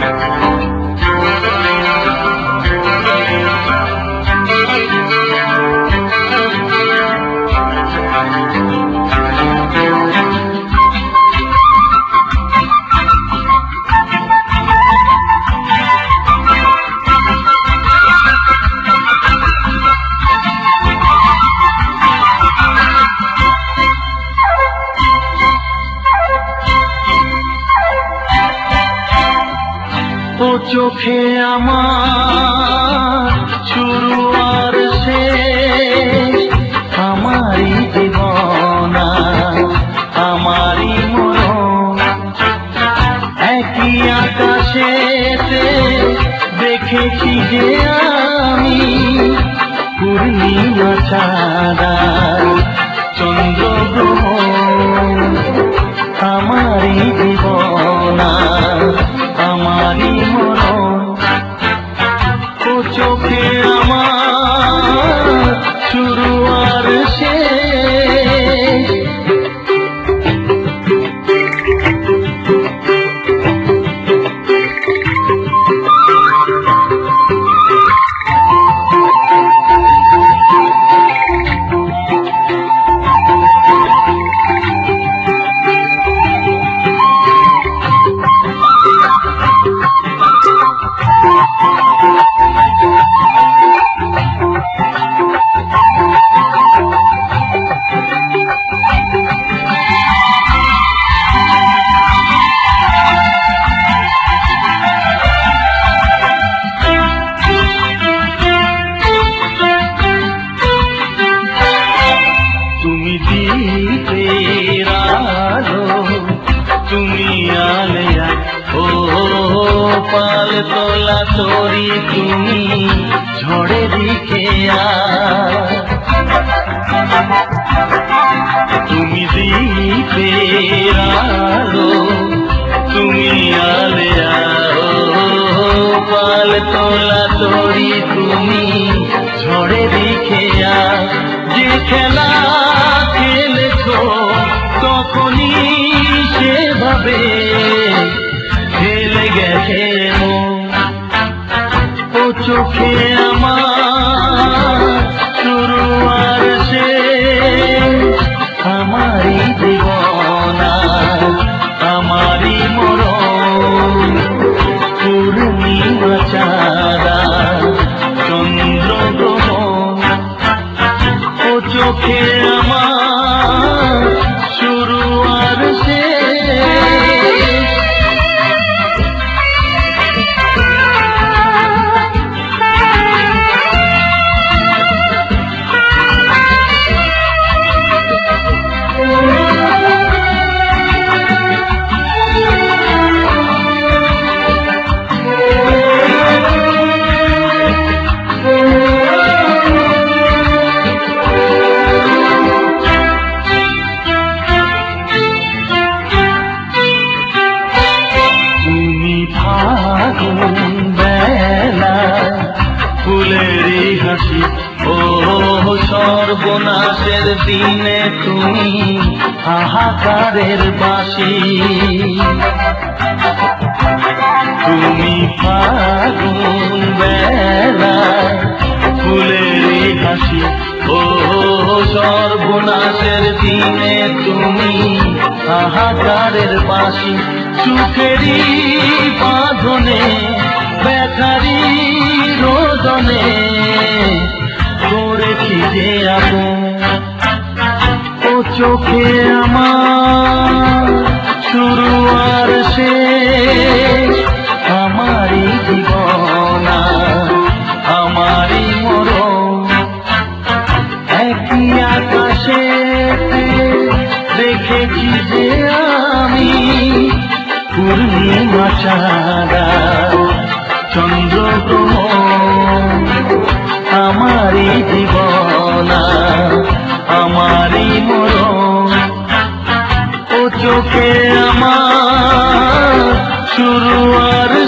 ও চোখে আমার শুরু আর শেষ, আমারই জীবনা আমারই মরণ। একই আকাশেতে দেখেছি যে আমি পূর্ণিমা চাঁদা চন্দ্র গ্রহণ, আমারই জীবনা আমারই মরণ। ও চোখে আমার শুরু আর শেষ, তুমি আলেয়া ও পাল তোলা তোরি, তুমি ঝড়ে দিকে তুমি দীপের আলো, তুমি আলেয়া ও পাল তোলা তোরি, তুমি ঝড়ে দিকে যে খেলা খেলেছো তখনই সেভাবে ফেলে গেছে ও চোখে আমার শুরু আর শেষ, আমারই জীবনা আমারই মরণ। পূর্ণিমা চাঁদা চন্দ্র গ্রহণ, ও চোখে আমার শুরু আর শেষ। ফুলেরই হাসি ও সর্বনাশের দিনে তুমি হাহাকারের বাঁশি, তুমি ফাগুন বেলা ফুলেরই হাসি ও সর্বনাশের দিনে তুমি হাহাকারের বাঁশি। সুখেরই বাঁধনে ব্যথারি রোদনে করেছি যে আপন, ও চোখে আমার শুরু আর শেষ, আমারই জীবনা আমারই মরণ। একই আকাশে দেখেছি যে আমি পূর্ণিমা চাঁদা চন্দ্র গ্রহণ, আমারই জীবনা আমারই মরণ। ও চোখে আমার শুরু আর